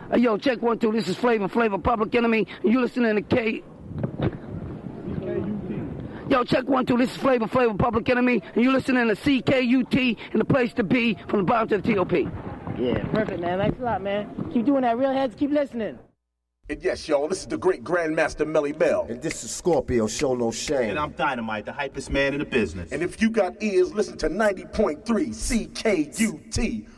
Hey, yo, check 1, 2. This is Flavor Public Enemy. And you listening to K. Yo, check 1, 2. This is Flavor Public Enemy. And you listening to CKUT and the place to be from the bottom to the TOP. Yeah, perfect, man. Thanks a lot, man. Keep doing that. Real heads, keep listening. And yes, y'all, this is the great Grandmaster Melly Bell. And this is Scorpio, Show No Shame. And I'm Dynamite, the hypest man in the business. And if you got ears, listen to 90.3 CKUT.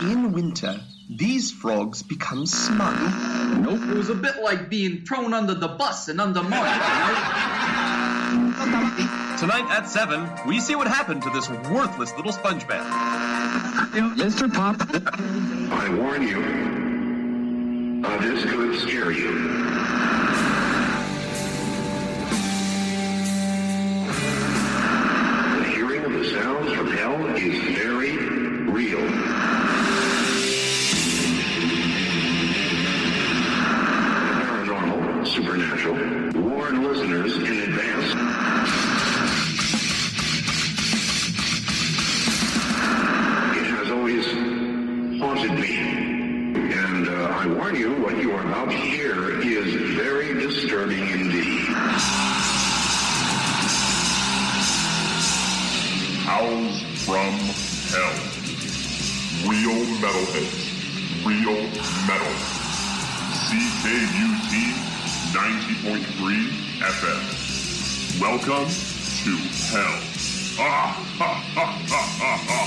in winter, these frogs become smug. Nope, it was a bit like being thrown under the bus and undermined, Tonight at 7, we see what happened to this worthless little sponge man. Mr. Pop. I warn you, this could scare you. The hearing of the sounds from hell is very real. Paranormal, supernatural, warn listeners in advance. It has always haunted me. And I warn you, what you are about to hear is very disturbing indeed. Howls from Hell. Real metalheads. Real metal. CKUT 90.3 FM. Welcome to Hell. Ah, ha, ha, ha, ha, ha.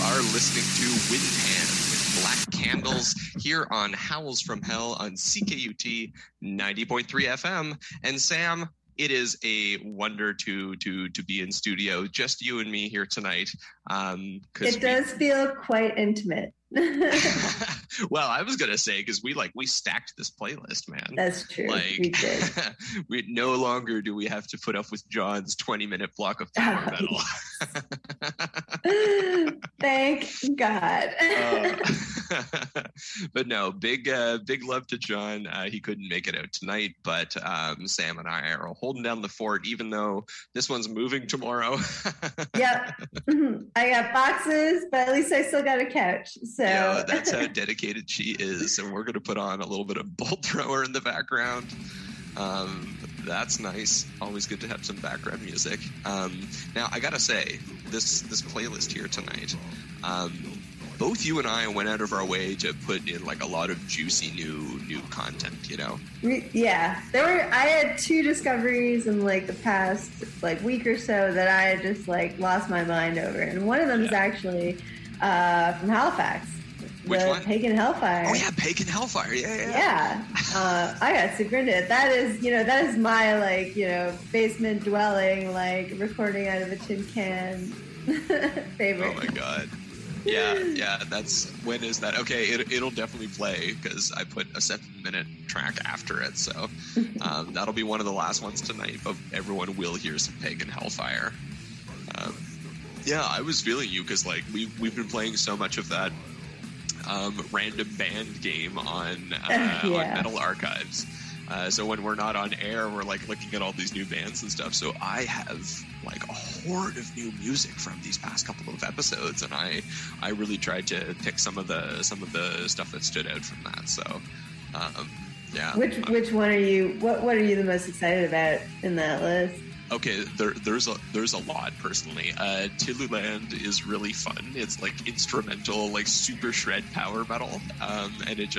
are listening to Windhand with Black Candles here on Howls from Hell on CKUT 90.3 FM. And Sam, it is a wonder to be in studio, just you and me here tonight. It does feel quite intimate. Well, I was gonna say because we stacked this playlist, man. That's true. We did. We no longer do we have to put up with John's 20-minute block of power metal. Thank God. But no, big love to John. He couldn't make it out tonight, but Sam and I are holding down the fort, even though this one's moving tomorrow. Yep. I got boxes, but at least I still got a couch. So yeah, that's how dedicated she is. And we're going to put on a little bit of Bolt Thrower in the background. That's nice. Always good to have some background music. Now, I got to say, this playlist here tonight, both you and I went out of our way to put in a lot of juicy new content, you know? Yeah. I had 2 discoveries in the past week or so that I had just lost my mind over. And one of them is actually from Halifax. Which one? Pagan Hellfire. Oh yeah, Pagan Hellfire. Yeah. I got super into it. That is my basement dwelling recording out of a tin can favorite. Oh my god. Yeah. When is that? Okay, it'll definitely play because I put a 7-minute track after it, so that'll be one of the last ones tonight. But everyone will hear some Pagan Hellfire. Yeah, I was feeling you because we've been playing so much of that random band game on Metal Archives. So when we're not on air, we're looking at all these new bands and stuff. So I have a horde of new music from these past couple of episodes, and I really tried to pick some of the stuff that stood out from that. So yeah. Which one are you? What are you the most excited about in that list? Okay, there's a lot personally. Tilluland is really fun. It's instrumental, super shred power metal, and it's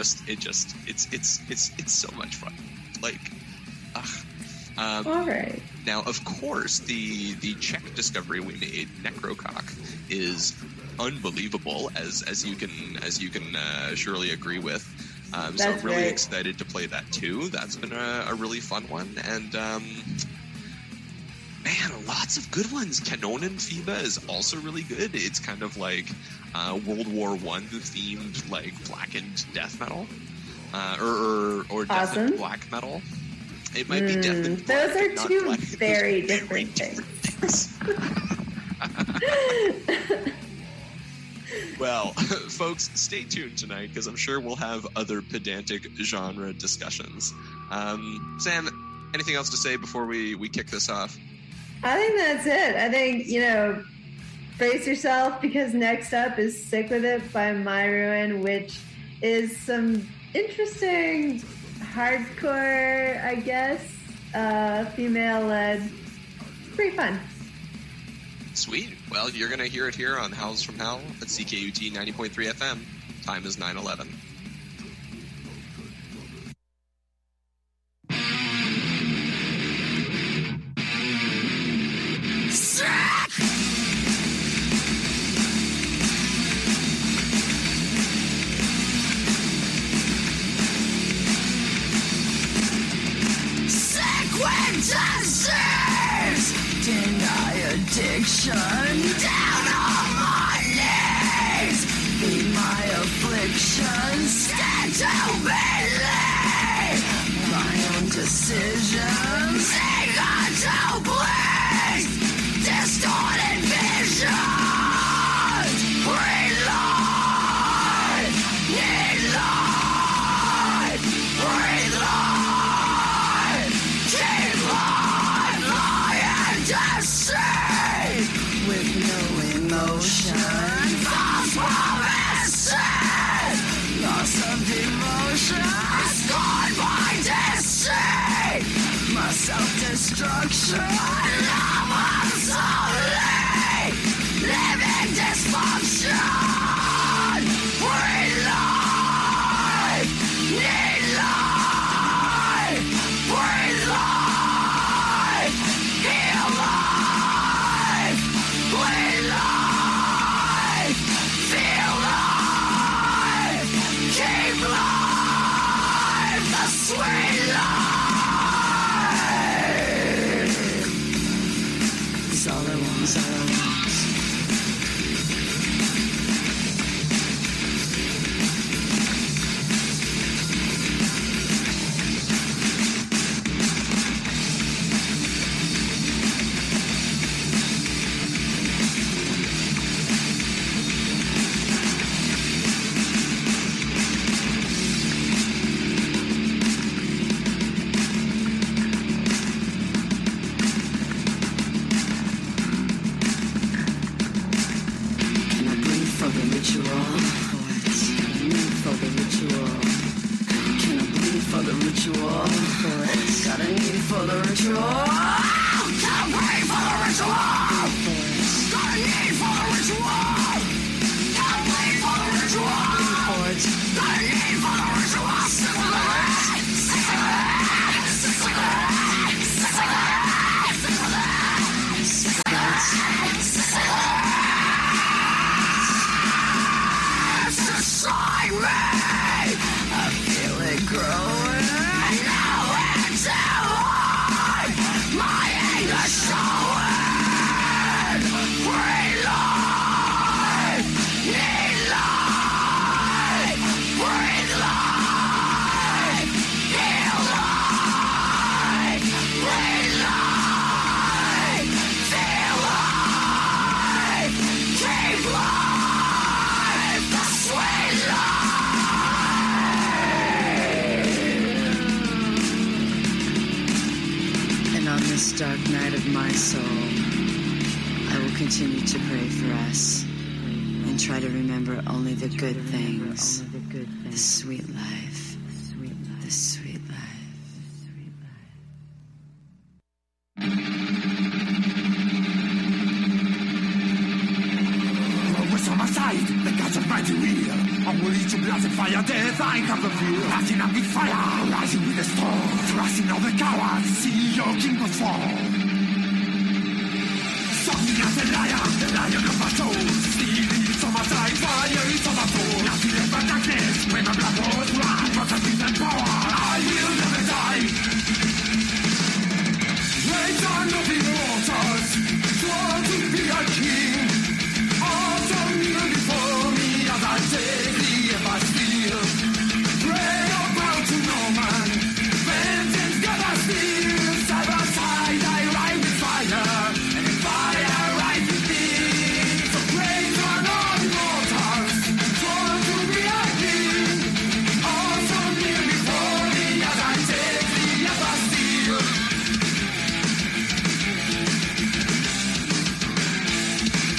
so much fun. All right. Now, of course, the Czech discovery we made, Necrocock, is unbelievable, as you can surely agree with. So I'm really excited to play that too. That's been a really fun one, and man, lots of good ones. Kanonenfieber is also really good. It's kind of World War I themed, blackened death metal, or death awesome. and black metal. It might be death and black. Those are two very different things. Well, folks, stay tuned tonight because I'm sure we'll have other pedantic genre discussions. Sam, anything else to say before we kick this off? I think that's it. I think, brace yourself because next up is Sick With It by My Ruin, which is some interesting hardcore, I guess, female-led. Pretty fun. Sweet. Well, you're going to hear it here on Howls from Hell at CKUT 90.3 FM. Time is 9:11. Addiction down on my knees. Be my affliction. Stand to believe my own decisions. Take on to please. Distorted visions. Breathe life. Need life. Breathe life. Keep life. Lie and deceive. With no emotion, false promises, loss of devotion, scorned by deceit, my self-destruction, love obsolete, living dysfunction, breathe life, need life, breathe life, heal life. Breathe life, the ritual. For the ritual. Can I bleed for the ritual? Got a need for the ritual. Can I pay for the ritual? Got a need for the ritual. Can I bleed for the ritual? Got a need for the ritual. Sick with it. Sick with it. Sick with it. Sick with it. Sick with it. Sick with it. Sick with it. Inside me, I feel it growing. Now it's alive. My anger showing. Free life, need life, breathe life, feel life, breathe life, feel life, keep life, the sweet life. And on this dark night of my soul, I will continue to pray for us and try to remember only the good things, the sweet life, the sweet life. What's on my side? The gods of mighty wheel. I will eat your blood and fire, death, I come the field. Rising up with fire, rising with the storm. Thrusting all the cowards, see your kingdom fall. Something as the lion of my soul. Stealing is on my side, fire is on my soul. Nothing left but darkness, when my blood was run. Processes and power, I will never die. Great son of the waters, sworn to be a king. Awesome kneel before me as I take the Bastille. Pray about to no man, vengeance God I steal. Side by side I ride with fire, and in fire ride with thee. So great son of the waters, sworn to be a king. Awesome kneel before me as I take the Bastille.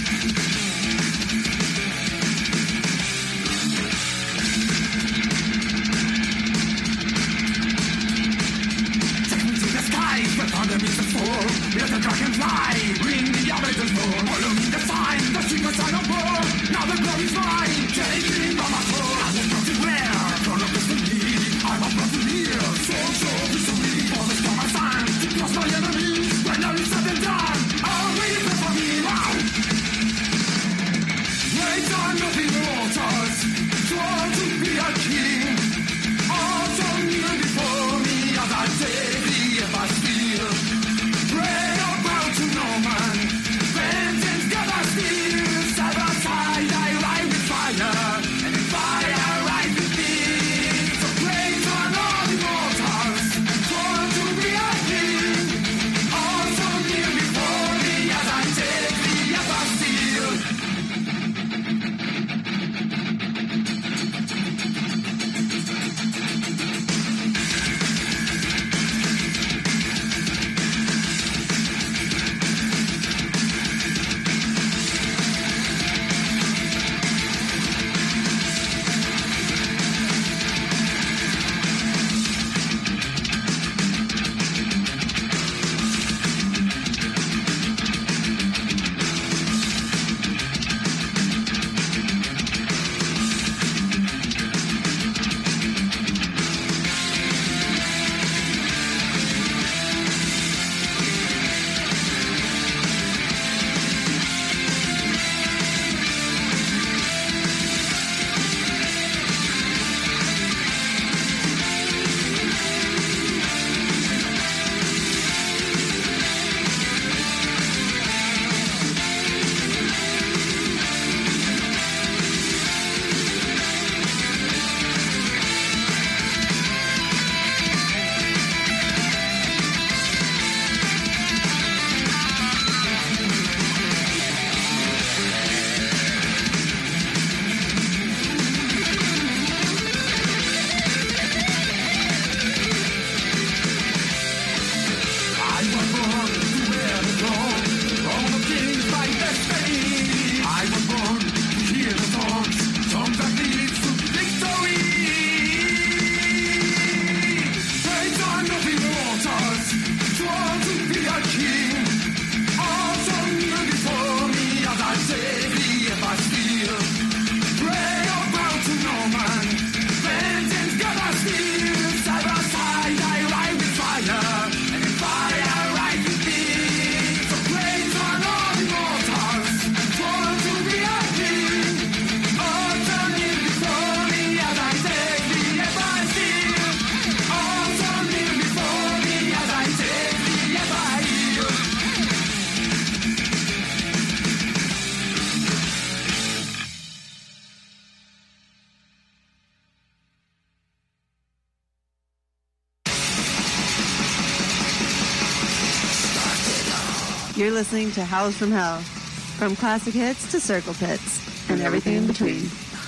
You're listening to Howls from Hell. From classic hits to circle pits and everything in between.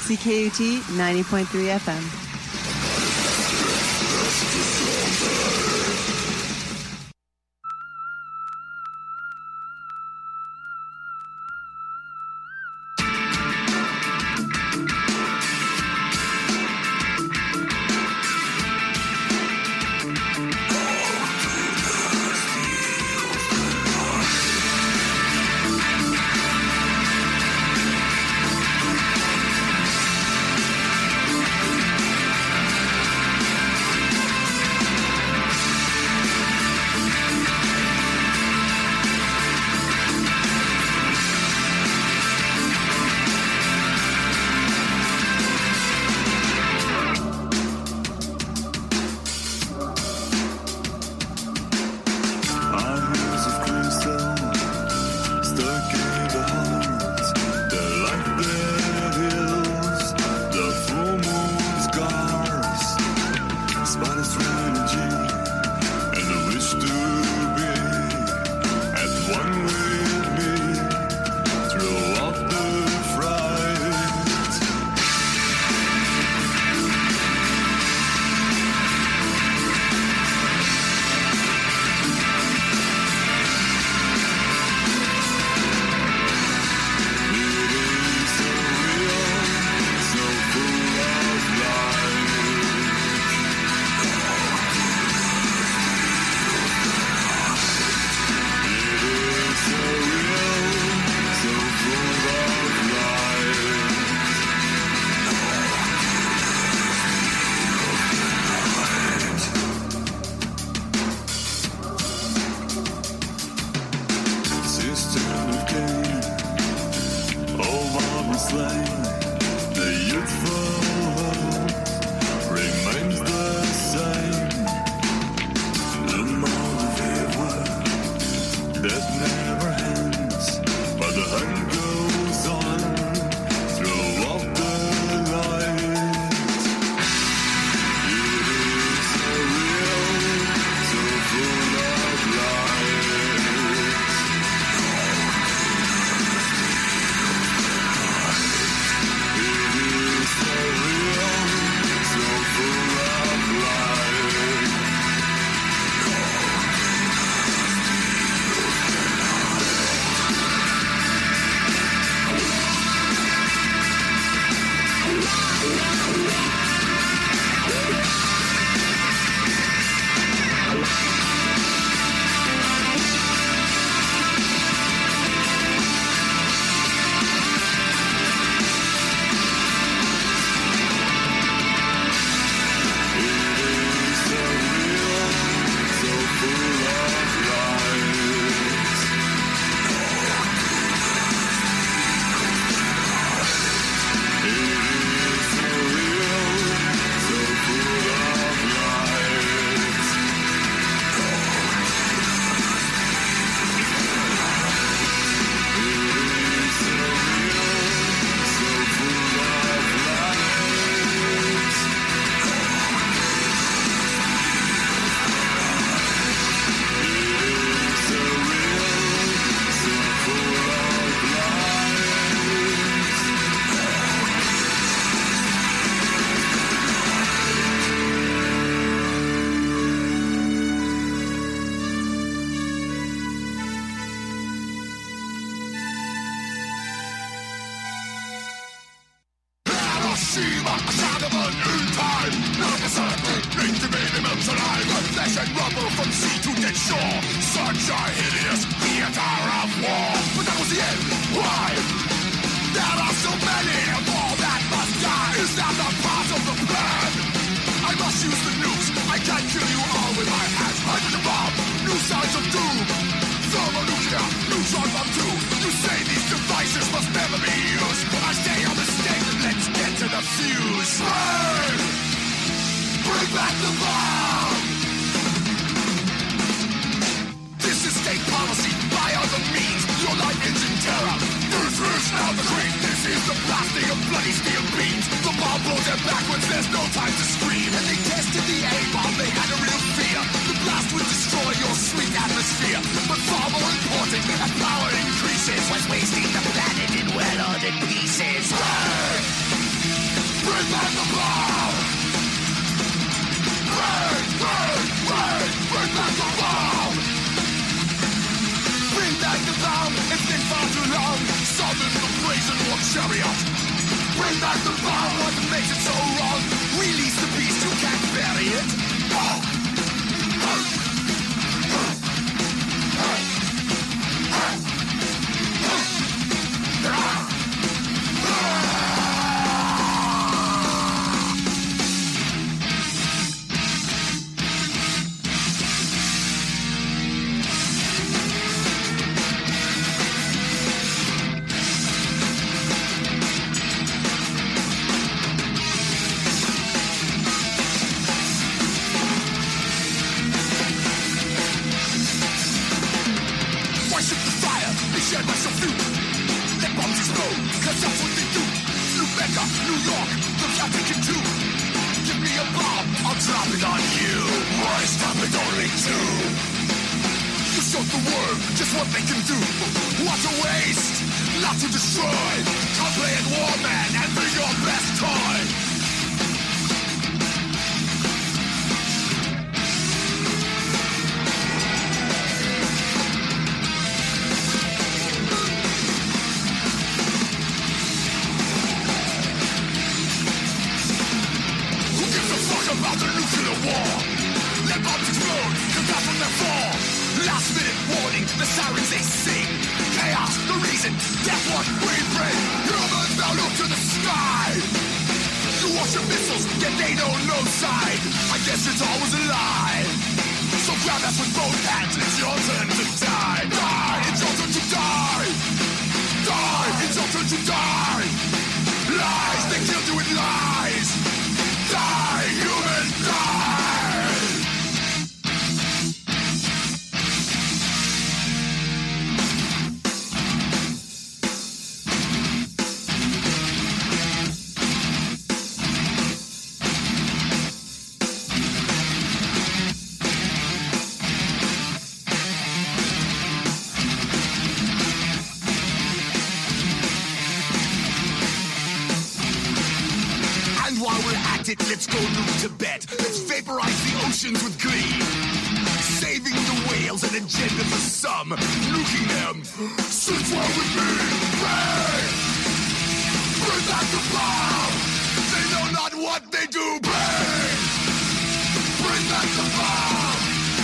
CKUT 90.3 FM. But far more important, in pieces. Burn! Bring back the bomb! Burn! Burn! Burn! Bring back the bomb! Bring back the bomb! It's been far too long. Summon the brazen war chariot. Bring back the bomb! What makes it so wrong? Release the beast, you can't bury it. Let's go nuke Tibet. Let's vaporize the oceans with glee. Saving the whales, an agenda for some. Nuking them. Since we're with me. Bang! Bring back the bomb. They know not what they do. Bang! Bring back the bomb.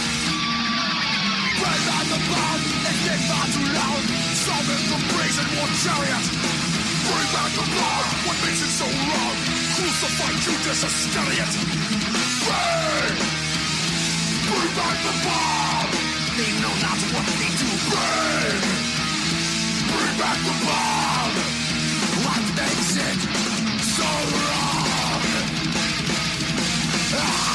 Bring back the bomb. It's been far too loud. Summon the brazen war chariot. Bring back the bomb. What makes it so wrong? Crucify Judas Iscariot! Burn! Bring back the bomb! They know not what they do. Burn! Bring back the bomb! What makes it so wrong? Ah!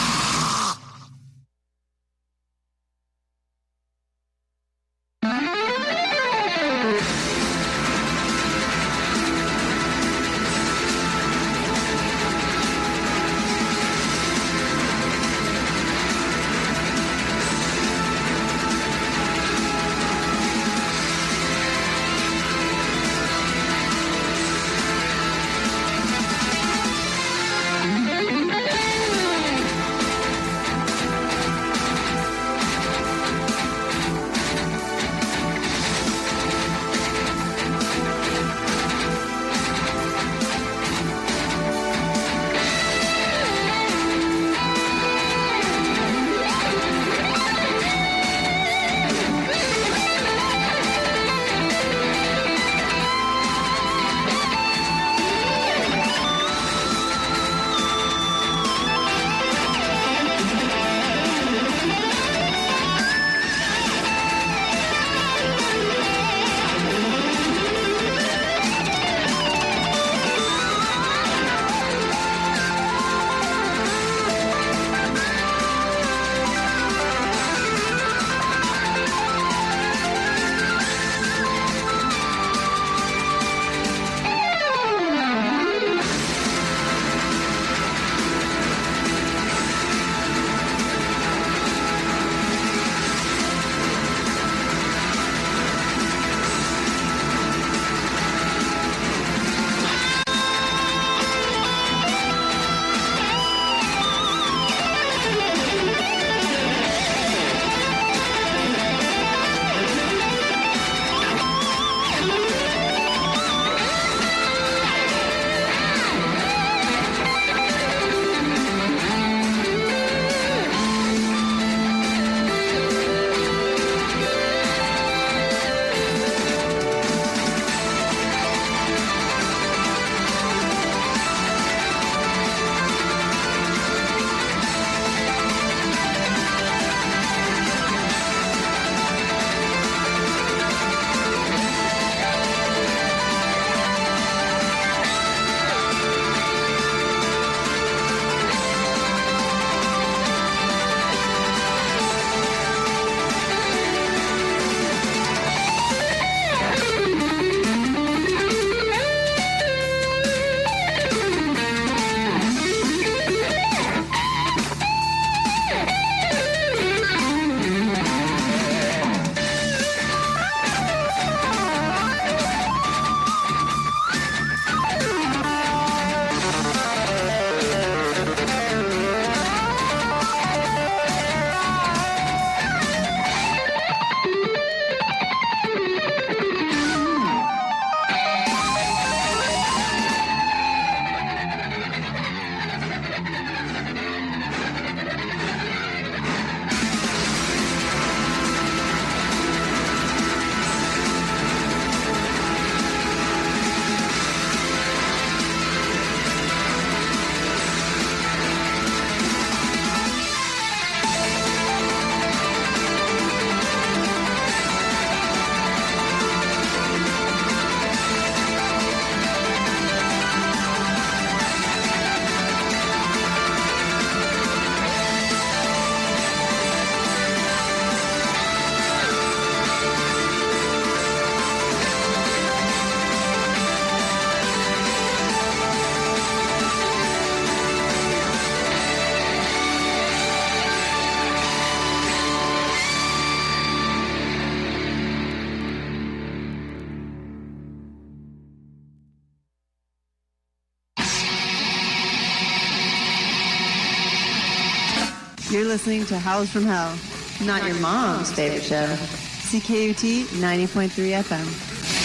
You're listening to Howls from Hell, not your mom's favorite show. CKUT 90.3 FM.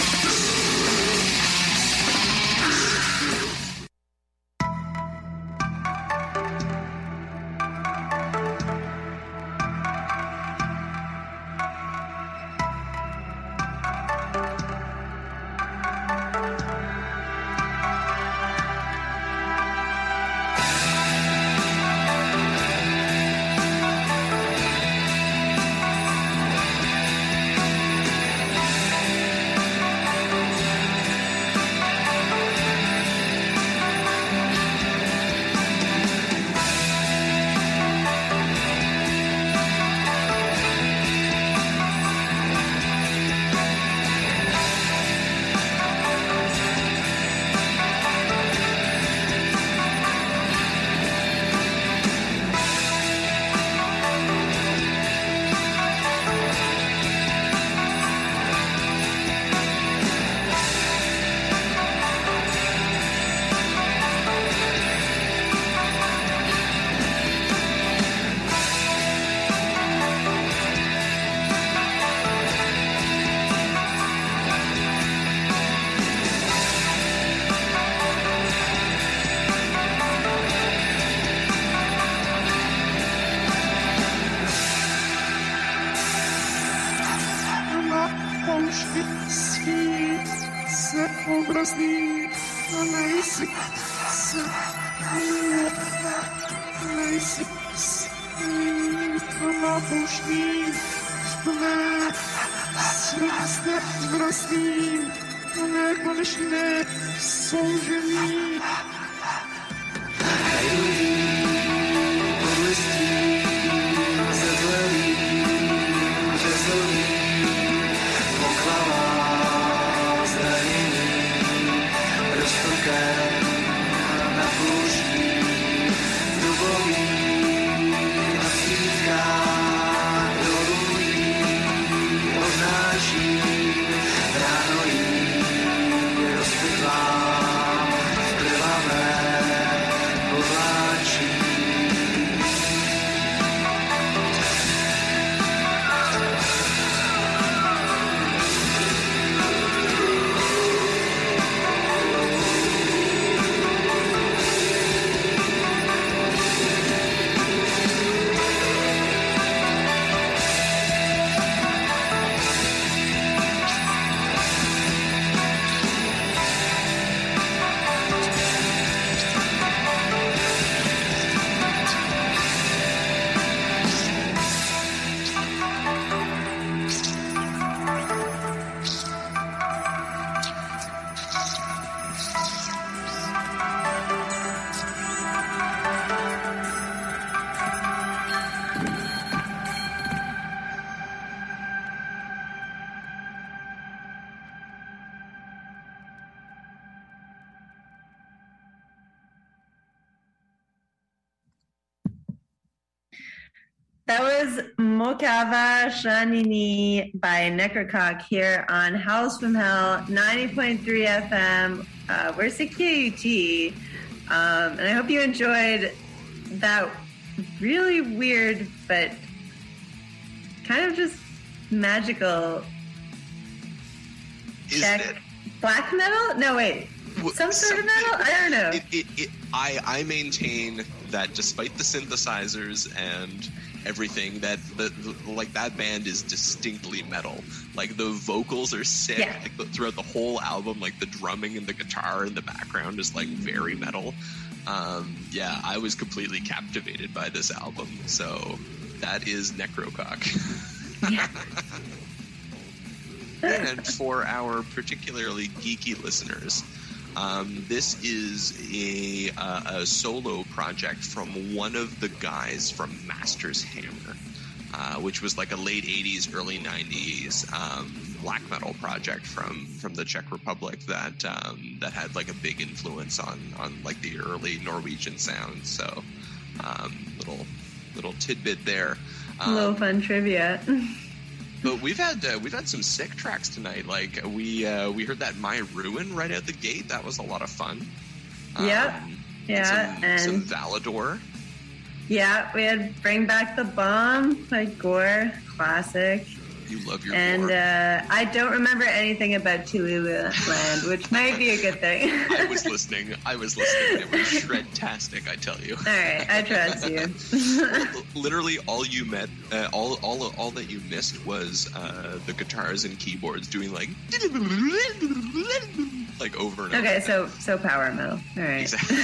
That was Mokava Shanini by Necrocock here on Howls from Hell, 90.3 FM. We're CKUT. And I hope you enjoyed that really weird but kind of just magical black metal? No, wait. Some sort of metal? I don't know. I maintain that despite the synthesizers and everything, that that band is distinctly metal. Like the vocals are sick. Yeah. Like throughout the whole album, like the drumming and the guitar in the background is like very metal. Yeah, I was completely captivated by this album. So that is Necrocock. Yeah. And for our particularly geeky listeners, this is a solo project from one of the guys from Masters Hammer, which was like a late 80s, early 90s black metal project from the Czech Republic that had like a big influence on like the early Norwegian sounds. So little tidbit there. Little fun trivia. But we've had some sick tracks tonight. Like we heard that My Ruin right out the gate. That was a lot of fun. Yeah, and some Valador. Yeah, we had Bring Back the Bomb by Gore, classic. You love your And Gore. I don't remember anything about Tulu Land, which might be a good thing. I was listening. It was shred-tastic, I tell you. All right, I trust you. Literally, all you met, all that you missed was the guitars and keyboards doing like over and over. Okay, so power metal. All right. Exactly.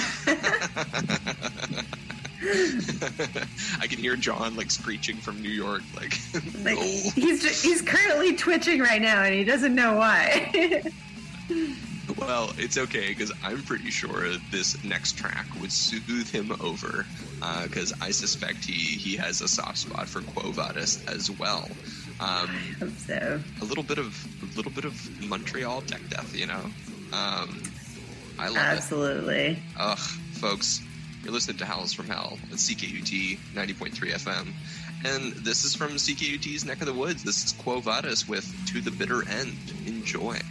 I can hear John like screeching from New York, like Like, no. he's currently twitching right now, and he doesn't know why. Well, it's okay because I'm pretty sure this next track would soothe him over, because I suspect he has a soft spot for Quo Vadis as well. Hope so. A little bit of Montreal tech death, you know. I love Absolutely. it. Ugh, folks, you're listening to Howls from Hell at CKUT 90.3 FM, and this is from CKUT's neck of the woods. This is Quo Vadis with To the Bitter End. Enjoy.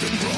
the cross.